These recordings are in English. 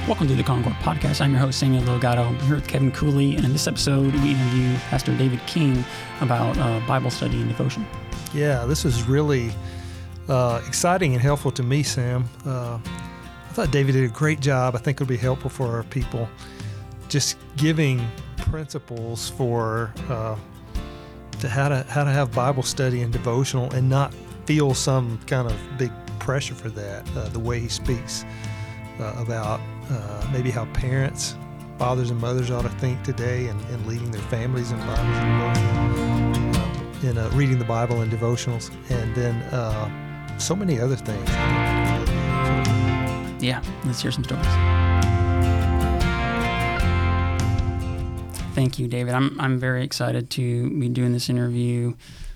Welcome to the Concord Podcast. I'm your host, Samuel Delgado. I'm here with Kevin Cooley, and in this episode, we interview Pastor David King about Bible study and devotion. Yeah, this was really exciting and helpful to me, Sam. I thought David did a great job. I think it would be helpful for our people, just giving principles for to how to have Bible study and devotional, and not feel some kind of big pressure for that. The way he speaks about maybe how parents, fathers and mothers ought to think today in leading their families in Bibles and devotion, in reading the Bible and devotionals, and then so many other things. Yeah, let's hear some stories. Thank you, David. I'm very excited to be doing this interview.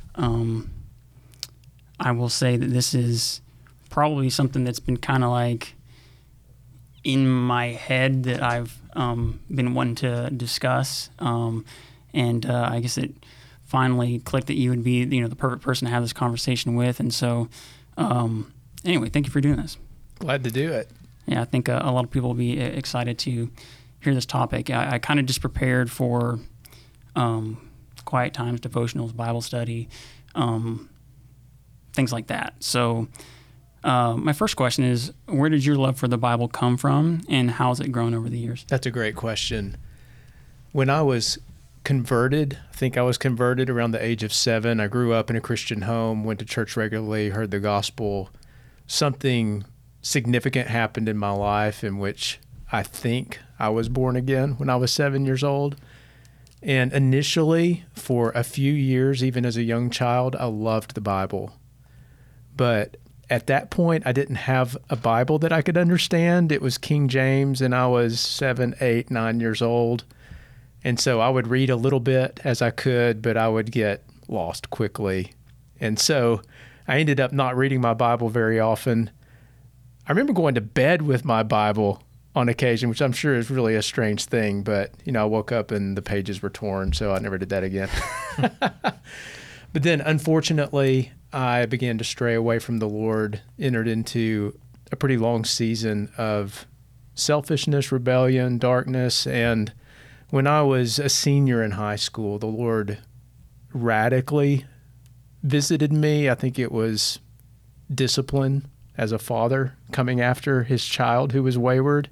I will say that this is probably something that's been kind of like in my head that I've been wanting to discuss, and I guess it finally clicked that you would be, the perfect person to have this conversation with. And so, anyway, thank you for doing this. Glad to do it. Yeah, I think a lot of people will be excited to hear this topic. I kind of just prepared for quiet times, devotionals, Bible study, things like that. So my first question is, where did your love for the Bible come from, and how has it grown over the years? That's a great question. When I was converted, I think I was converted around the age of 7. I grew up in a Christian home, went to church regularly, heard the gospel. Something significant happened in my life in which I think I was born again when I was 7 years old. And initially, for a few years, even as a young child, I loved the Bible. But at that point, I didn't have a Bible that I could understand. It was King James, and I was 7, 8, 9 years old. And so I would read a little bit as I could, but I would get lost quickly. And so I ended up not reading my Bible very often. I remember going to bed with my Bible on occasion, which I'm sure is really a strange thing, but I woke up and the pages were torn, so I never did that again. But then, unfortunately, I began to stray away from the Lord, entered into a pretty long season of selfishness, rebellion, darkness, and when I was a senior in high school, the Lord radically visited me. I think it was discipline as a father coming after his child who was wayward.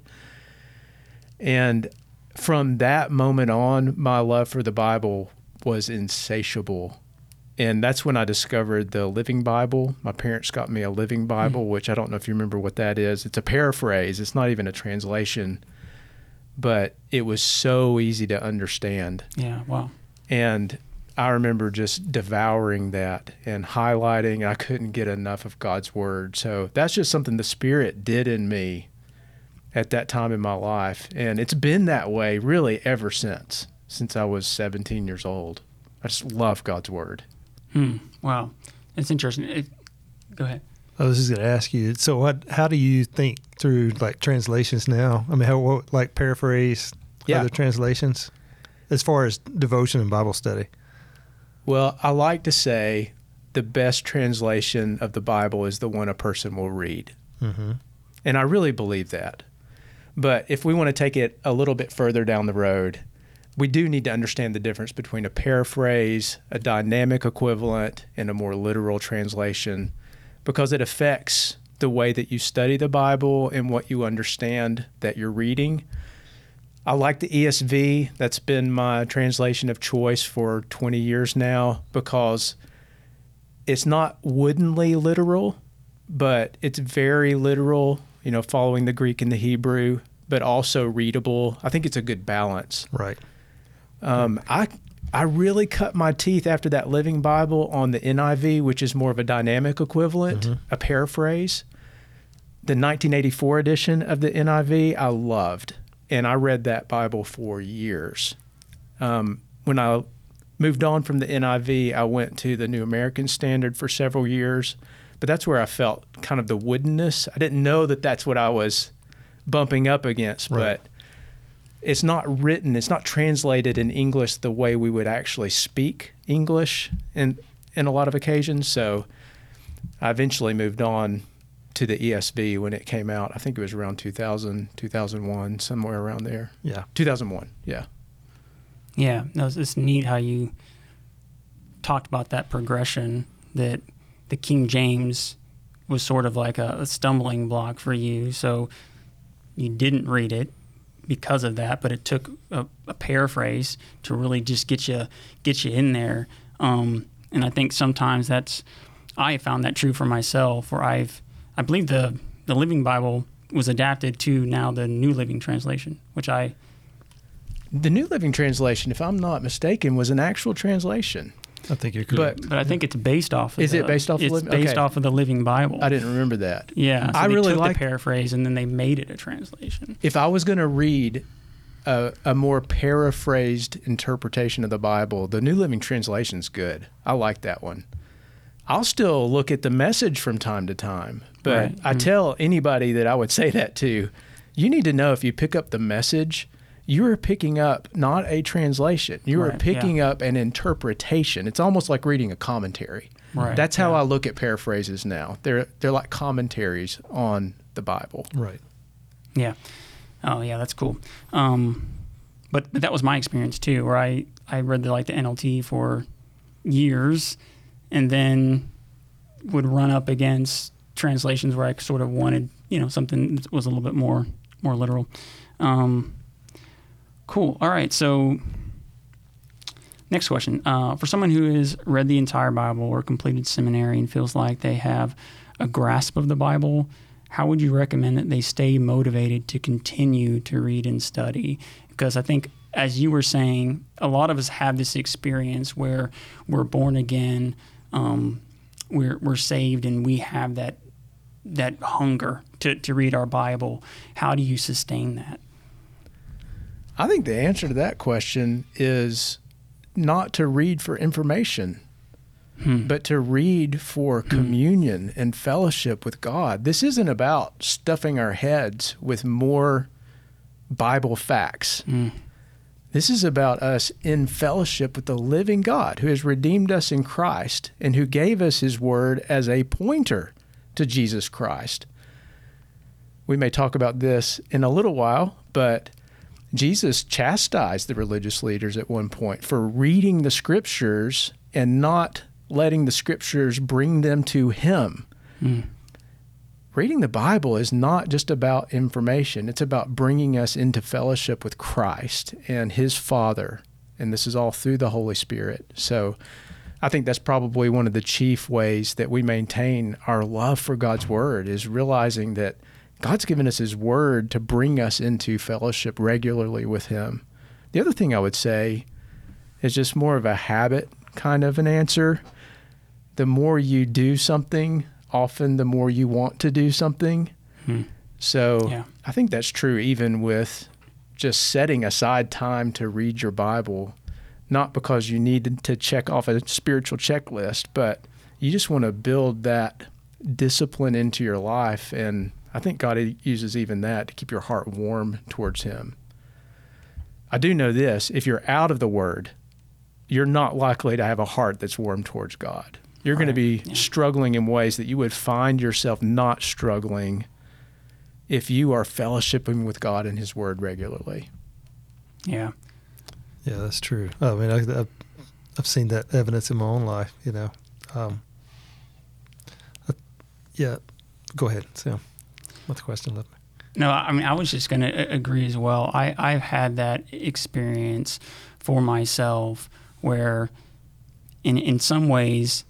And from that moment on, my love for the Bible was insatiable. And that's when I discovered the Living Bible. My parents got me a Living Bible, which I don't know if you remember what that is. It's a paraphrase. It's not even a translation. But it was so easy to understand. Yeah, wow. And I remember just devouring that and highlighting. I couldn't get enough of God's Word. So that's just something the Spirit did in me at that time in my life. And it's been that way really ever since I was 17 years old. I just love God's Word. Wow. It's interesting. Go ahead. I was just going to ask you, so how do you think through like translations now? I mean, what paraphrase other translations as far as devotion and Bible study? Well, I like to say the best translation of the Bible is the one a person will read. Mm-hmm. And I really believe that. But if we want to take it a little bit further down the road, we do need to understand the difference between a paraphrase, a dynamic equivalent, and a more literal translation, because it affects the way that you study the Bible and what you understand that you're reading. I like the ESV. That's been my translation of choice for 20 years now, because it's not woodenly literal, but it's very literal, following the Greek and the Hebrew, but also readable. I think it's a good balance. Right. I really cut my teeth after that Living Bible on the NIV, which is more of a dynamic equivalent, a paraphrase. The 1984 edition of the NIV I loved, and I read that Bible for years. When I moved on from the NIV, I went to the New American Standard for several years, but that's where I felt kind of the woodenness. I didn't know that that's what I was bumping up against, right. But it's not written, it's not translated in English the way we would actually speak English in a lot of occasions. So I eventually moved on to the ESV when it came out. I think it was around 2000, 2001, somewhere around there. Yeah. 2001, yeah. Yeah, no, it's neat how you talked about that progression, that the King James was sort of like a stumbling block for you. So you didn't read it because of that, but it took a paraphrase to really just get you in there. And I think sometimes I found that true for myself, where I believe the Living Bible was adapted to now the New Living Translation, which The New Living Translation, if I'm not mistaken, was an actual translation. I think you're correct. But I think it's based off of Is it based off of It's based off of the Living Bible. I didn't remember that. Yeah, so I they really took like the paraphrase and then they made it a translation. If I was going to read a more paraphrased interpretation of the Bible, the New Living Translation's good. I like that one. I'll still look at the Message from time to time, but Right. I tell anybody that I would say that to, you need to know if you pick up the Message, you are picking up not a translation. You are Right, picking up an interpretation. It's almost like reading a commentary. Right, That's how yeah. I look at paraphrases now. They're like commentaries on the Bible. Right. Yeah. Oh, yeah, that's cool. But that was my experience too, where I read the NLT for years, and then would run up against translations where I sort of wanted, something that was a little bit more literal. Cool. All right. So next question. For someone who has read the entire Bible or completed seminary and feels like they have a grasp of the Bible, how would you recommend that they stay motivated to continue to read and study? Because I think, as you were saying, a lot of us have this experience where we're born again, we're saved, and we have that hunger to read our Bible. How do you sustain that? I think the answer to that question is not to read for information, but to read for communion and fellowship with God. This isn't about stuffing our heads with more Bible facts. This is about us in fellowship with the living God who has redeemed us in Christ and who gave us his word as a pointer to Jesus Christ. We may talk about this in a little while, but Jesus chastised the religious leaders at one point for reading the scriptures and not letting the scriptures bring them to him. Reading the Bible is not just about information. It's about bringing us into fellowship with Christ and his Father. And this is all through the Holy Spirit. So I think that's probably one of the chief ways that we maintain our love for God's word, is realizing that God's given us his word to bring us into fellowship regularly with him. The other thing I would say is just more of a habit kind of an answer. The more you do something, often the more you want to do something. So Yeah. I think that's true even with just setting aside time to read your Bible, not because you need to check off a spiritual checklist, but you just want to build that discipline into your life. And I think God uses even that to keep your heart warm towards him. I do know this: if you're out of the Word, you're not likely to have a heart that's warm towards God. You're going to be struggling in ways that you would find yourself not struggling if you are fellowshipping with God and his word regularly. Yeah. Yeah, that's true. I mean, I've seen that evidence in my own life, Yeah, go ahead, Sam. What's the question? No, I mean, I was just going to agree as well. I've had that experience for myself where in some ways,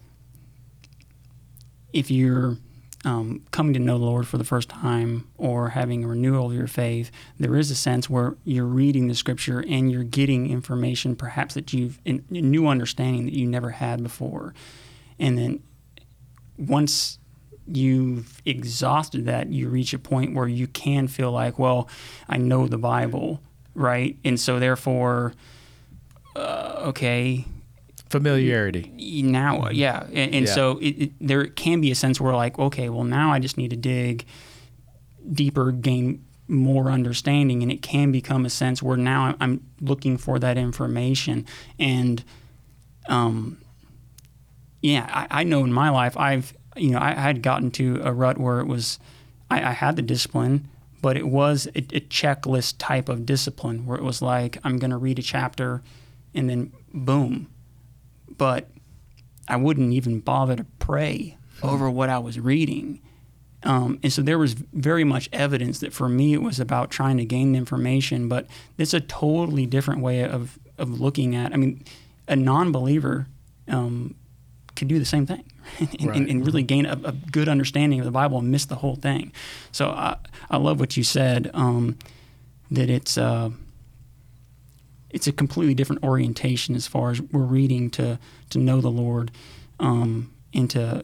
if you're coming to know the Lord for the first time or having a renewal of your faith, there is a sense where you're reading the scripture and you're getting information perhaps that a new understanding that you never had before. And then once you've exhausted that, you reach a point where you can feel like, well, I know the Bible, right? And so therefore, okay. Familiarity. Now, yeah. And Yeah. so there can be a sense where like, okay, well, now I just need to dig deeper, gain more understanding. And it can become a sense where now I'm looking for that information. And, I know in my life, I had gotten to a rut where it was, I had the discipline, but it was a checklist type of discipline where it was like, I'm going to read a chapter and then boom. But I wouldn't even bother to pray over what I was reading. And so there was very much evidence that for me it was about trying to gain the information, but it's a totally different way of looking at. I mean, a non-believer could do the same thing and really gain a good understanding of the Bible and miss the whole thing. So I love what you said, that it's a completely different orientation as far as we're reading to know the Lord and to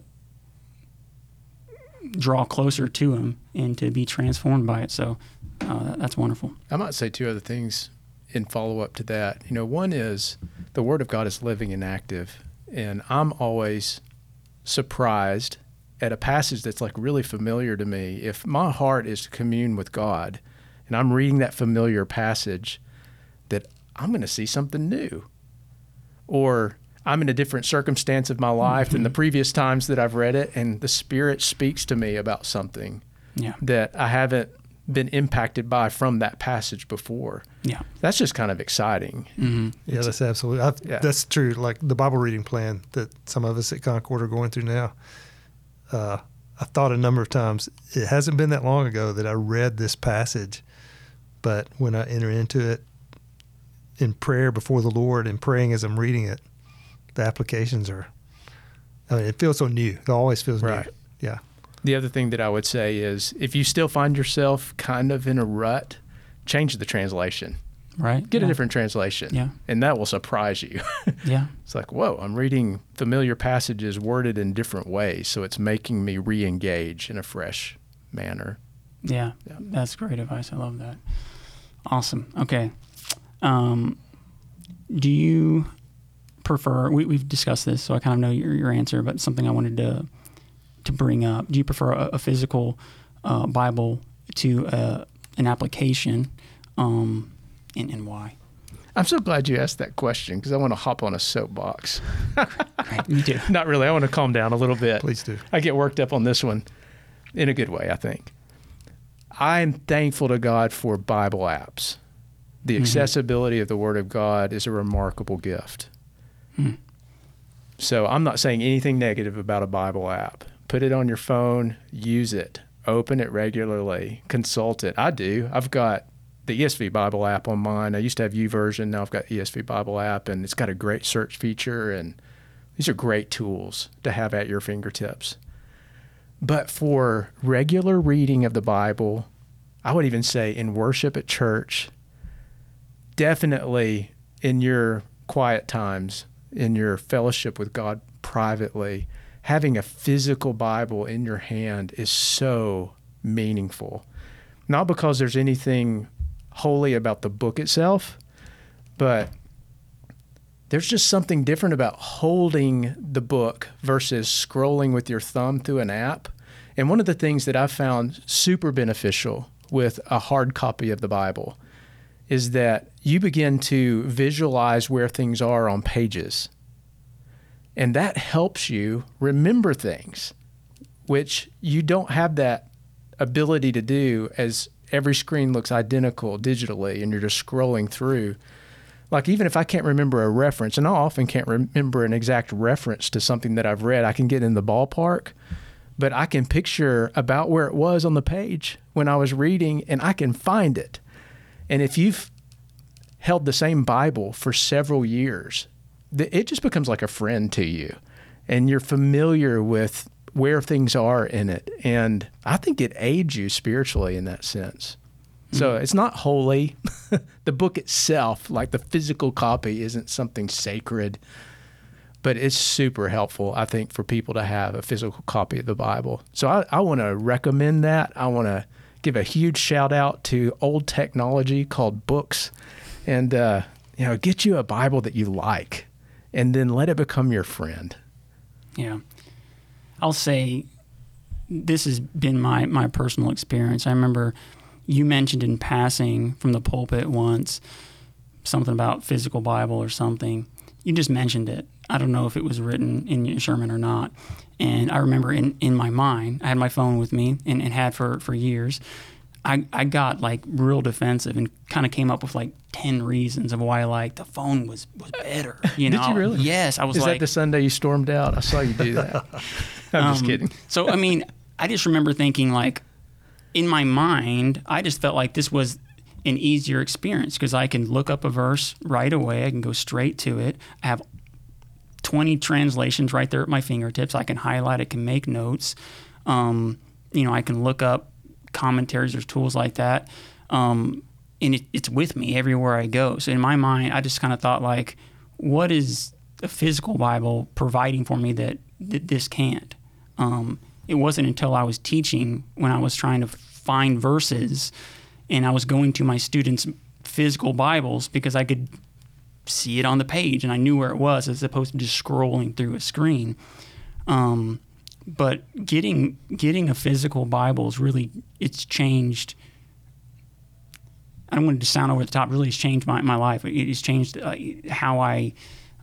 draw closer to Him and to be transformed by it. So that's wonderful. I might say two other things in follow-up to that. One is the Word of God is living and active, and I'm always surprised at a passage that's like really familiar to me. If my heart is to commune with God and I'm reading that familiar passage, that I'm going to see something new. Or I'm in a different circumstance of my life than the previous times that I've read it, and the Spirit speaks to me about something that I haven't been impacted by from that passage before. Yeah. That's just kind of exciting. Mm-hmm. Yeah, that's absolutely. That's true. Like the Bible reading plan that some of us at Concord are going through now. I thought a number of times, it hasn't been that long ago that I read this passage, but when I enter into it in prayer before the Lord and praying as I'm reading it, the applications it feels so new. It always feels new. Yeah. The other thing that I would say is if you still find yourself kind of in a rut, change the translation. Right. Get a different translation. Yeah. And that will surprise you. Yeah. It's like, whoa, I'm reading familiar passages worded in different ways, so it's making me re-engage in a fresh manner. Yeah. That's great advice. I love that. Awesome. Okay. Do you prefer, we've discussed this, so I kind of know your answer, but something I wanted to bring up. Do you prefer a physical Bible to an application, and why? I'm so glad you asked that question because I want to hop on a soapbox. Right, me too. Not really. I want to calm down a little bit. Please do. I get worked up on this one in a good way, I think. I'm thankful to God for Bible apps. The accessibility of the Word of God is a remarkable gift. So I'm not saying anything negative about a Bible app. Put it on your phone, use it, open it regularly, consult it. I do. I've got the ESV Bible app on mine. I used to have YouVersion. Now I've got ESV Bible app, and it's got a great search feature, and these are great tools to have at your fingertips. But for regular reading of the Bible, I would even say in worship at church, definitely in your quiet times, in your fellowship with God privately, having a physical Bible in your hand is so meaningful. Not because there's anything holy about the book itself, but there's just something different about holding the book versus scrolling with your thumb through an app. And one of the things that I've found super beneficial with a hard copy of the Bible is that you begin to visualize where things are on pages. And that helps you remember things, which you don't have that ability to do as every screen looks identical digitally and you're just scrolling through. Like even if I can't remember a reference, and I often can't remember an exact reference to something that I've read, I can get in the ballpark, but I can picture about where it was on the page when I was reading, and I can find it. And if you've held the same Bible for several years, it just becomes like a friend to you, and you're familiar with where things are in it. And I think it aids you spiritually in that sense. So it's not holy. The book itself, like the physical copy, isn't something sacred, but it's super helpful, I think, for people to have a physical copy of the Bible. So I want to recommend that. I want to give a huge shout out to old technology called books, and get you a Bible that you like, and then let it become your friend. Yeah. I'll say this has been my personal experience. I remember you mentioned in passing from the pulpit once something about physical Bible or something. you just mentioned it. I don't know if it was written in your sermon or not. And I remember in my mind, I had my phone with me and had for years. I got like real defensive and kind of came up with like 10 reasons of why like the phone was better. You know? Did you really? Yes. I was Is like, that the Sunday you stormed out? I saw you do that. I'm just kidding. So, I mean, I just remember thinking like in my mind, I just felt like this was an easier experience because I can look up a verse right away. I can go straight to it. I have 20 translations right there at my fingertips. I can highlight. I can make notes. You know, I can look up commentaries or tools like that. And it's with me everywhere I go. So in my mind, I just kind of thought like, what is a physical Bible providing for me that this can't? It wasn't until I was teaching when I was trying to find verses and I was going to my students' physical Bibles because I could see it on the page and I knew where it was as opposed to just scrolling through a screen. But getting a physical Bible is really, it's changed. I don't want it to sound over the top. Really, it's changed my life. It's changed how I.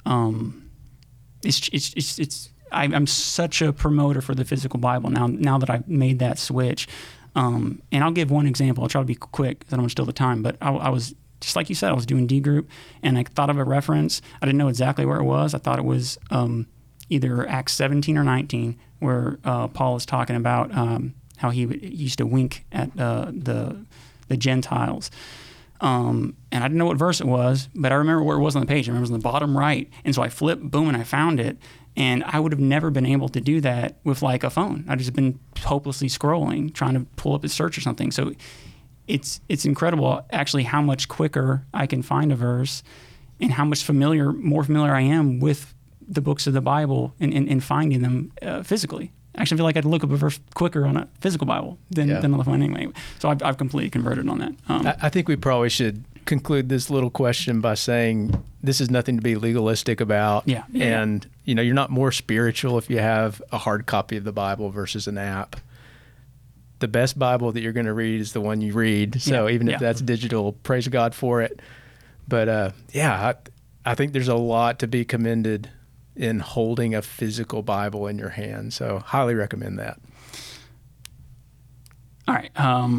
I'm such a promoter for the physical Bible now that I've made that switch. And I'll give one example. I'll try to be quick because I don't want to steal the time. But I was, just like you said, I was doing D group and I thought of a reference. I didn't know exactly where it was. I thought it was either Acts 17 or 19 where Paul is talking about how he used to wink at the Gentiles. And I didn't know what verse it was, but I remember where it was on the page. I remember it was in the bottom right. And so I flipped, boom, and I found it. And I would have never been able to do that with like a phone. I'd just been hopelessly scrolling, trying to pull up a search or something. So it's incredible actually how much quicker I can find a verse and how much more familiar I am with the books of the Bible and finding them physically. I actually feel like I'd look up a verse quicker on a physical Bible than on the phone anyway. So I've completely converted on that. I think we probably should conclude this little question by saying this is nothing to be legalistic about. Yeah. And, you know, you're not more spiritual if you have a hard copy of the Bible versus an app. The best Bible that you're going to read is the one you read. So even if that's digital, praise God for it. But I think there's a lot to be commended in holding a physical Bible in your hand. So highly recommend that. All right.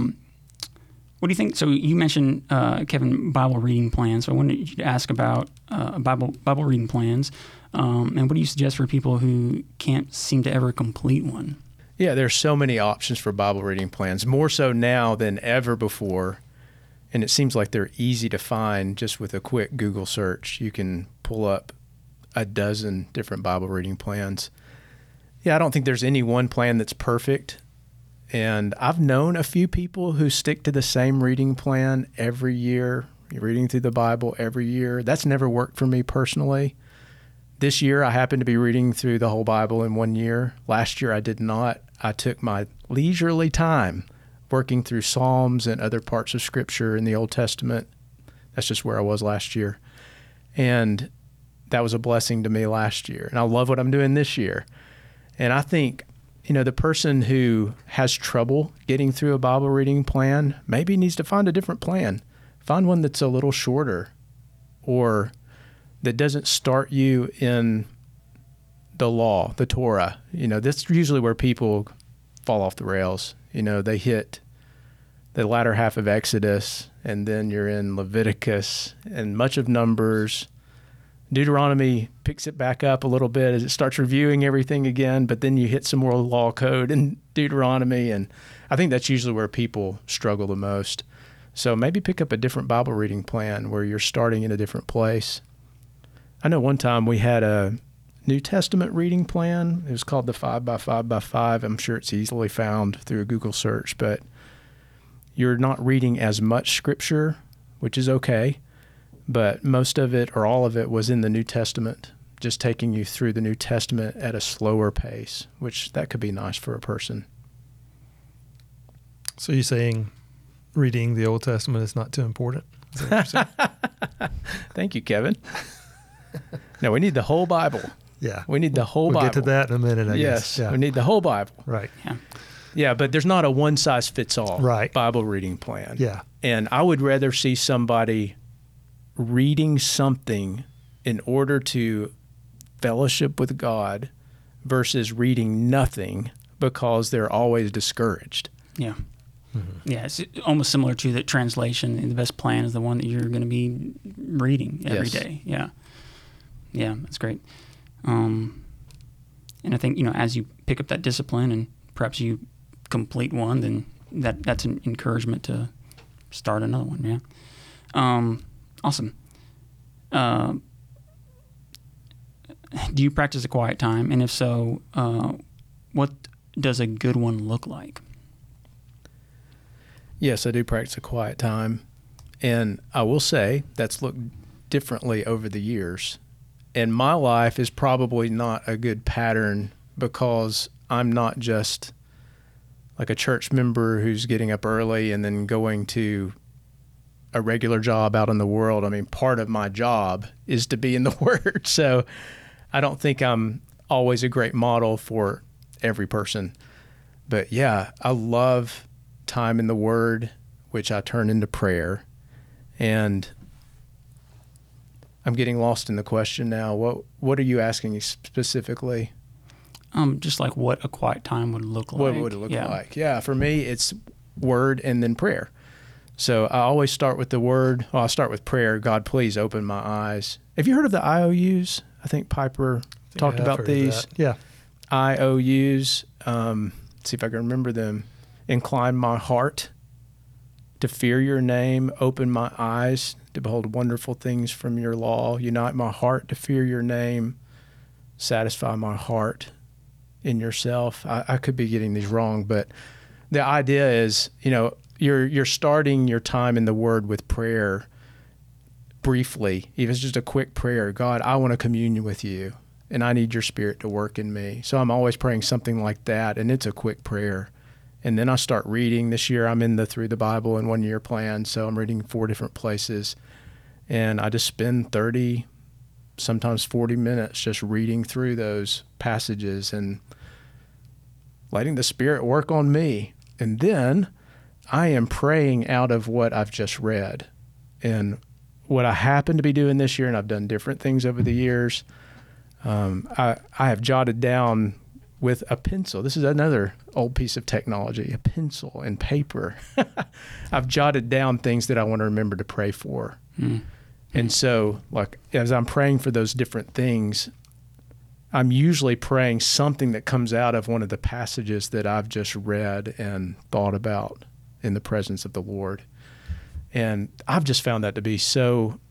What do you think? So you mentioned, Kevin, Bible reading plans. So I wanted you to ask about Bible reading plans. And what do you suggest for people who can't seem to ever complete one? Yeah, there's so many options for Bible reading plans, more so now than ever before. And it seems like they're easy to find just with a quick Google search. You can pull up a dozen different Bible reading plans. Yeah, I don't think there's any one plan that's perfect. And I've known a few people who stick to the same reading plan every year, reading through the Bible every year. That's never worked for me personally. This year, I happened to be reading through the whole Bible in 1 year. Last year, I did not. I took my leisurely time working through Psalms and other parts of Scripture in the Old Testament. That's just where I was last year. And that was a blessing to me last year. And I love what I'm doing this year. And I think, you know, the person who has trouble getting through a Bible reading plan maybe needs to find a different plan. Find one that's a little shorter or that doesn't start you in the law, the Torah. You know, that's usually where people fall off the rails. You know, they hit the latter half of Exodus, and then you're in Leviticus and much of Numbers. Deuteronomy picks it back up a little bit as it starts reviewing everything again, but then you hit some more law code in Deuteronomy, and I think that's usually where people struggle the most. So maybe pick up a different Bible reading plan where you're starting in a different place. I know one time we had a New Testament reading plan. It was called the 5x5x5. I'm sure it's easily found through a Google search, but you're not reading as much Scripture, which is okay, but most of it or all of it was in the New Testament, just taking you through the New Testament at a slower pace, which that could be nice for a person. So you're saying reading the Old Testament is not too important? Is that what you're saying? Thank you, Kevin. No, we need the whole Bible. Yeah. We need the whole Bible. We'll get to that in a minute, I guess. Yes, we need the whole Bible. Right. Yeah, but there's not a one-size-fits-all right. Bible reading plan. Yeah. And I would rather see somebody reading something in order to fellowship with God versus reading nothing because they're always discouraged. Yeah. Yeah, it's almost similar to the translation. The best plan is the one that you're going to be reading every day. Yeah. Yeah, that's great. And I think, as you pick up that discipline and perhaps you complete one, then that's an encouragement to start another one. Yeah. Awesome. Do you practice a quiet time? And if so, what does a good one look like? Yes, I do practice a quiet time. And I will say that's looked differently over the years. And my life is probably not a good pattern because I'm not just like a church member who's getting up early and then going to a regular job out in the world. I mean, part of my job is to be in the Word. So I don't think I'm always a great model for every person. But yeah, I love time in the Word, which I turn into prayer. And I'm getting lost in the question now. What are you asking specifically? Just like what a quiet time would look like. What would it look like? Yeah, for me, it's Word and then prayer. So I always start with the Word. Well, I'll start with prayer. God, please open my eyes. Have you heard of the IOUs? I think Piper talked about these. Yeah. IOUs. See if I can remember them. Incline my heart to fear your name. Open my eyes to behold wonderful things from your law. Unite my heart to fear your name. Satisfy my heart in yourself. I could be getting these wrong, but the idea is, you're starting your time in the Word with prayer briefly. Even if it's just a quick prayer. God, I want to commune with you, and I need your Spirit to work in me. So I'm always praying something like that, and it's a quick prayer. And then I start reading. This year I'm in the Through the Bible in 1 year plan, so I'm reading 4 different places. And I just spend 30, sometimes 40 minutes just reading through those passages and letting the Spirit work on me. And then I am praying out of what I've just read. And what I happen to be doing this year, and I've done different things over the years, I have jotted down with a pencil. This is another old piece of technology, a pencil and paper. I've jotted down things that I want to remember to pray for. And so, like, as I'm praying for those different things, I'm usually praying something that comes out of one of the passages that I've just read and thought about in the presence of the Lord. And I've just found that to be so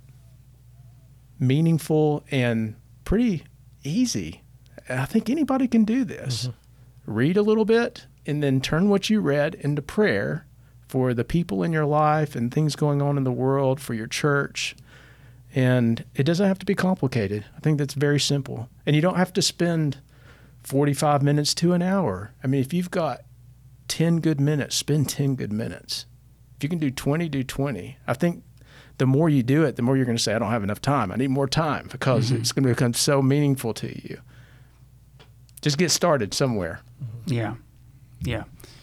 meaningful and pretty easy. I think anybody can do this. Mm-hmm. Read a little bit and then turn what you read into prayer for the people in your life and things going on in the world, for your church. And it doesn't have to be complicated. I think that's very simple. And you don't have to spend 45 minutes to an hour. I mean, if you've got 10 good minutes, spend 10 good minutes. If you can do 20, do 20. I think the more you do it, the more you're going to say, I don't have enough time. I need more time, because it's going to become so meaningful to you. Just get started somewhere. Yeah. Yeah.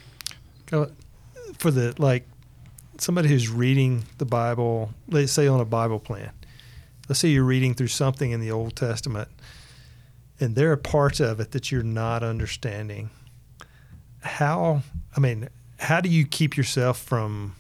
For somebody who's reading the Bible, let's say on a Bible plan, let's say you're reading through something in the Old Testament and there are parts of it that you're not understanding. How do you keep yourself from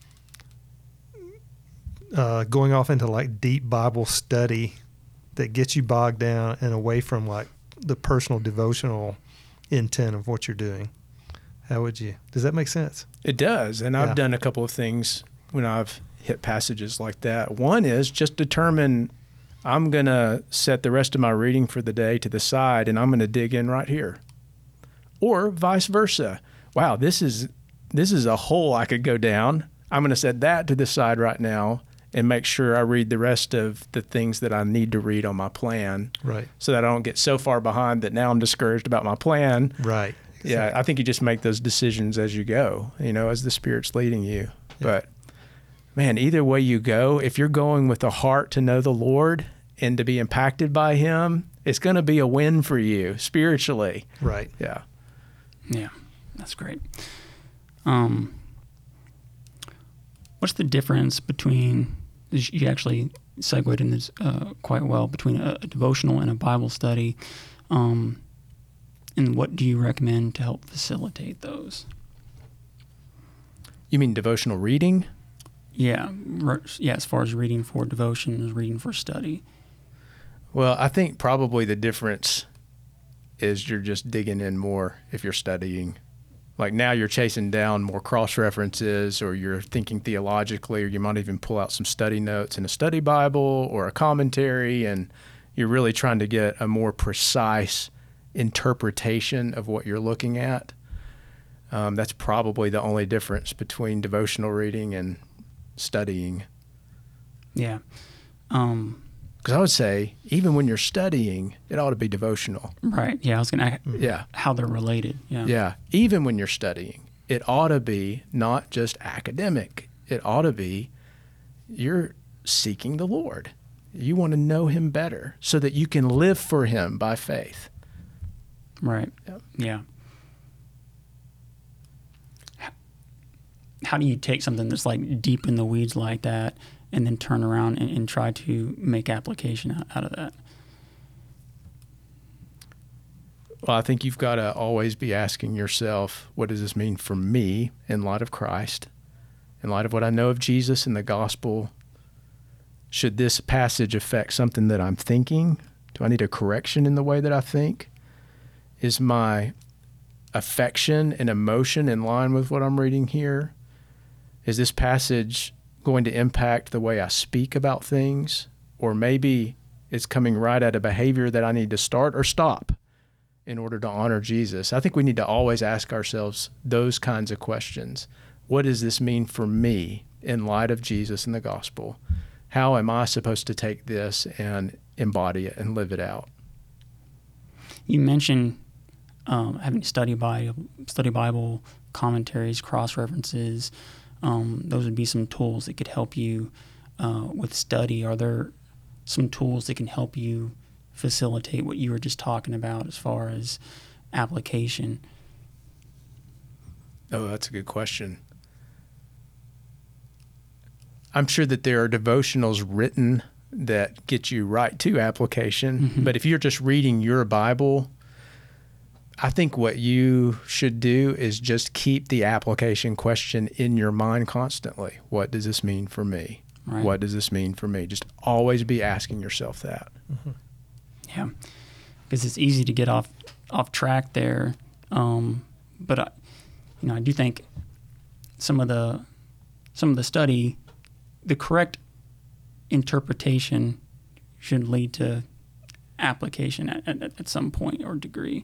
going off into deep Bible study that gets you bogged down and away from the personal devotional intent of what you're doing? Does that make sense? It does. And I've done a couple of things when I've hit passages like that. One is just determine I'm going to set the rest of my reading for the day to the side and I'm going to dig in right here. Or vice versa. Wow, this is a hole I could go down. I'm going to set that to the side right now and make sure I read the rest of the things that I need to read on my plan. Right. So that I don't get so far behind that now I'm discouraged about my plan. Right. Exactly. Yeah, I think you just make those decisions as you go, as the Spirit's leading you. Yeah. But, man, either way you go, if you're going with a heart to know the Lord and to be impacted by Him, it's going to be a win for you spiritually. Right. Yeah. Yeah, that's great. What's the difference between, you actually segued in this quite well between a devotional and a Bible study. And what do you recommend to help facilitate those? You mean devotional reading? Yeah, as far as reading for devotion as reading for study. Well, I think probably the difference is you're just digging in more if you're studying. Like now you're chasing down more cross-references, or you're thinking theologically, or you might even pull out some study notes in a study Bible or a commentary, and you're really trying to get a more precise interpretation of what you're looking at. That's probably the only difference between devotional reading and studying. Yeah. Because I would say, even when you're studying, it ought to be devotional. Right. Yeah, I was going to how they're related. Yeah. Yeah. Even when you're studying, it ought to be not just academic. It ought to be you're seeking the Lord. You want to know him better so that you can live for him by faith. Right. Yeah. How do you take something that's like deep in the weeds like that and then turn around and try to make application out of that? Well, I think you've got to always be asking yourself, what does this mean for me in light of Christ? In light of what I know of Jesus and the gospel? Should this passage affect something that I'm thinking? Do I need a correction in the way that I think? Is my affection and emotion in line with what I'm reading here? Is this passage going to impact the way I speak about things? Or maybe it's coming right at a behavior that I need to start or stop in order to honor Jesus. I think we need to always ask ourselves those kinds of questions. What does this mean for me in light of Jesus and the gospel? How am I supposed to take this and embody it and live it out? You mentioned having study Bible, commentaries, cross-references. Those would be some tools that could help you with study. Are there some tools that can help you facilitate what you were just talking about as far as application? Oh, that's a good question. I'm sure that there are devotionals written that get you right to application. Mm-hmm. But if you're just reading your Bible, I think what you should do is just keep the application question in your mind constantly. What does this mean for me? Right. What does this mean for me? Just always be asking yourself that. Mm-hmm. Yeah, because it's easy to get off track there. But I do think some of the study, the correct interpretation should lead to application at some point or degree.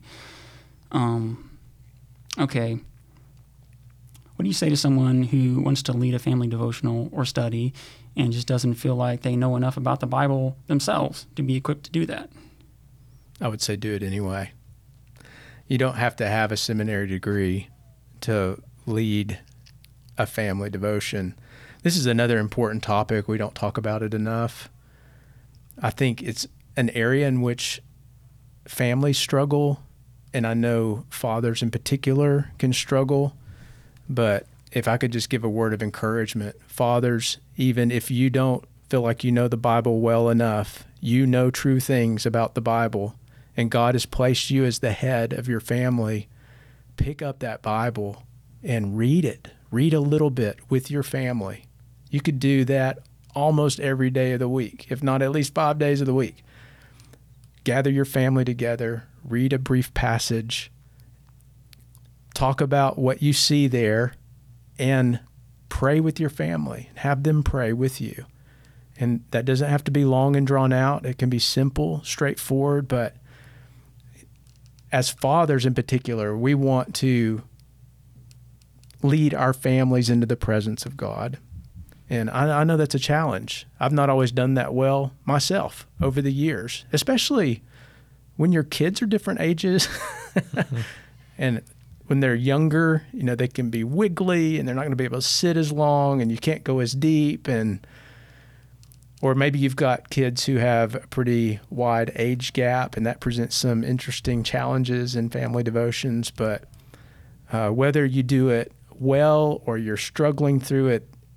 Okay. What do you say to someone who wants to lead a family devotional or study and just doesn't feel like they know enough about the Bible themselves to be equipped to do that? I would say do it anyway. You don't have to have a seminary degree to lead a family devotion. This is another important topic. We don't talk about it enough. I think it's an area in which families struggle, and I know fathers in particular can struggle. But if I could just give a word of encouragement, fathers, even if you don't feel like you know the Bible well enough, you know true things about the Bible, and God has placed you as the head of your family, pick up that Bible and read it. Read a little bit with your family. You could do that almost every day of the week, if not at least 5 days of the week. Gather your family together, read a brief passage, talk about what you see there, and pray with your family. Have them pray with you. And that doesn't have to be long and drawn out. It can be simple, straightforward, but as fathers in particular, we want to lead our families into the presence of God. And I know that's a challenge. I've not always done that well myself over the years, especially when your kids are different ages. And when they're younger, they can be wiggly and they're not going to be able to sit as long and you can't go as deep. Or maybe you've got kids who have a pretty wide age gap, and that presents some interesting challenges in family devotions. But whether you do it well or you're struggling through it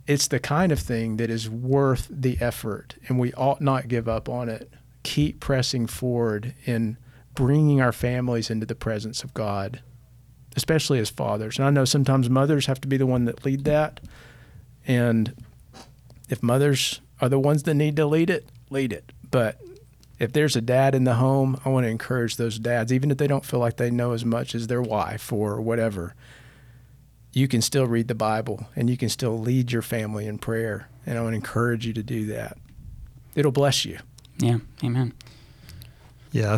it's the kind of thing that is worth the effort, and we ought not give up on it. Keep pressing forward in bringing our families into the presence of God, especially as fathers. And I know sometimes mothers have to be the one that lead that. And if mothers are the ones that need to lead it, lead it. But if there's a dad in the home, I want to encourage those dads, even if they don't feel like they know as much as their wife or whatever, you can still read the Bible and you can still lead your family in prayer. And I want to encourage you to do that. It'll bless you. Yeah. Amen. Yeah.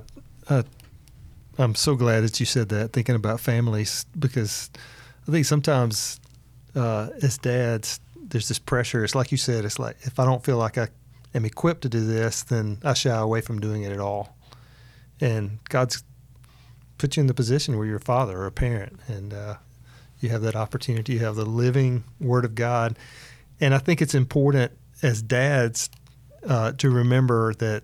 I'm so glad that you said that, thinking about families, because I think sometimes as dads, there's this pressure. It's like you said, it's like, if I don't feel like I am equipped to do this, then I shy away from doing it at all. And God's put you in the position where you're a father or a parent, and you have that opportunity. You have the living Word of God. And I think it's important as dads to remember that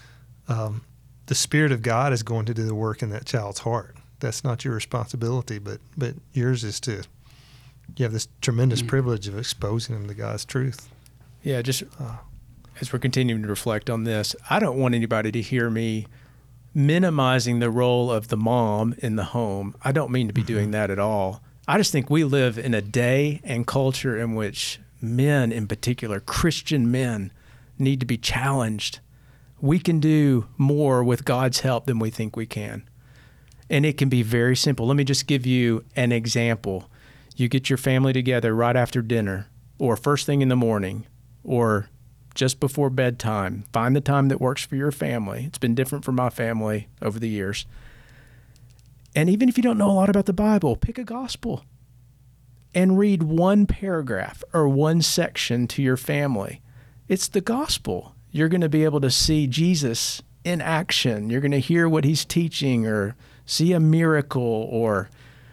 the Spirit of God is going to do the work in that child's heart. That's not your responsibility, but yours is to. You have this tremendous privilege of exposing them to God's truth. Yeah, just as we're continuing to reflect on this, I don't want anybody to hear me minimizing the role of the mom in the home. I don't mean to be doing that at all. I just think we live in a day and culture in which men, in particular, Christian men, need to be challenged. We can do more with God's help than we think we can. And it can be very simple. Let me just give you an example. You get your family together right after dinner, or first thing in the morning, or just before bedtime. Find the time that works for your family. It's been different for my family over the years. And even if you don't know a lot about the Bible, pick a gospel and read one paragraph or one section to your family. It's the gospel. You're going to be able to see Jesus in action. You're going to hear what he's teaching or see a miracle, or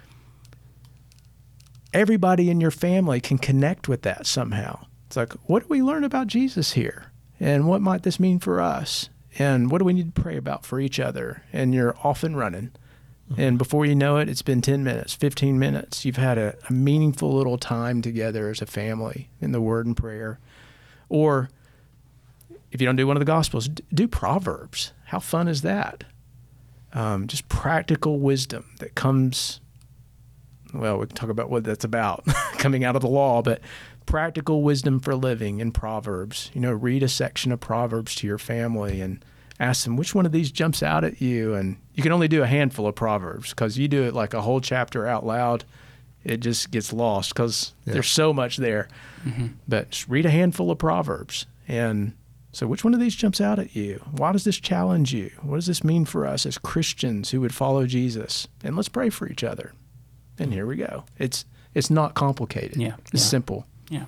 everybody in your family can connect with that somehow. It's like, what do we learn about Jesus here? And what might this mean for us? And what do we need to pray about for each other? And you're off and running. And before you know it, it's been 10 minutes, 15 minutes. You've had a meaningful little time together as a family in the Word and prayer. Or if you don't do one of the Gospels, do Proverbs. How fun is that? Just practical wisdom that comes, well, we can talk about what that's about, coming out of the law, but practical wisdom for living in Proverbs. Read a section of Proverbs to your family and ask them, which one of these jumps out at you? And you can only do a handful of Proverbs, because you do it like a whole chapter out loud, it just gets lost because there's so much there. Mm-hmm. But just read a handful of Proverbs. And so which one of these jumps out at you? Why does this challenge you? What does this mean for us as Christians who would follow Jesus? And let's pray for each other. And here we go. It's not complicated. It's simple. Yeah.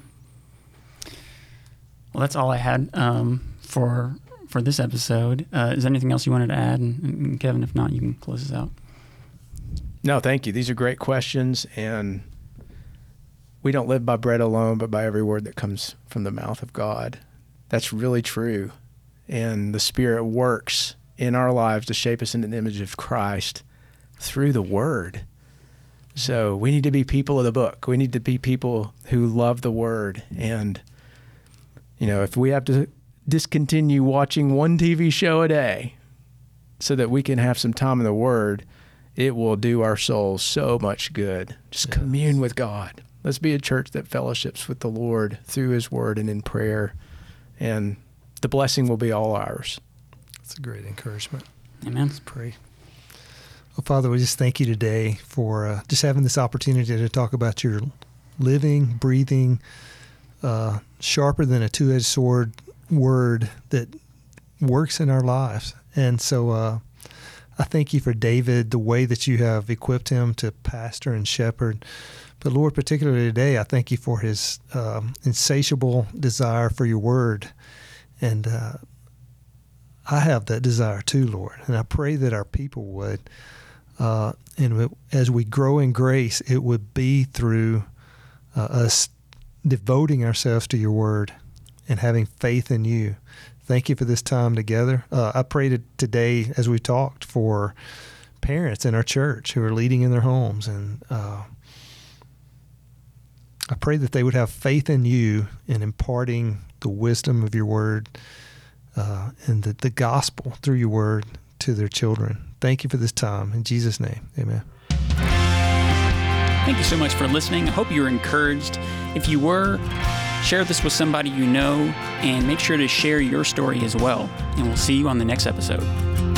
Well, that's all I had for this episode. Is there anything else you wanted to add? And Kevin, if not, you can close this out. No, thank you. These are great questions, and we don't live by bread alone, but by every word that comes from the mouth of God. That's really true. And the Spirit works in our lives to shape us into the image of Christ through the Word. So we need to be people of the book. We need to be people who love the Word. And, if we have to discontinue watching one TV show a day so that we can have some time in the Word, it will do our souls so much good. Just commune with God. Let's be a church that fellowships with the Lord through His Word and in prayer. And the blessing will be all ours. That's a great encouragement. Amen. Let's pray. Well, Father, we just thank you today for just having this opportunity to talk about your living, breathing, sharper than a two-edged sword word that works in our lives. And so I thank you for David, the way that you have equipped him to pastor and shepherd. But Lord, particularly today, I thank you for his insatiable desire for your word. And I have that desire too, Lord. And I pray that our people would. And as we grow in grace, it would be through us devoting ourselves to your word and having faith in you. Thank you for this time together. I prayed today, as we talked, for parents in our church who are leading in their homes. And I pray that they would have faith in you in imparting the wisdom of your word and the gospel through your word to their children. Thank you for this time. In Jesus' name, amen. Thank you so much for listening. I hope you were encouraged. If you were, share this with somebody you know, and make sure to share your story as well. And we'll see you on the next episode.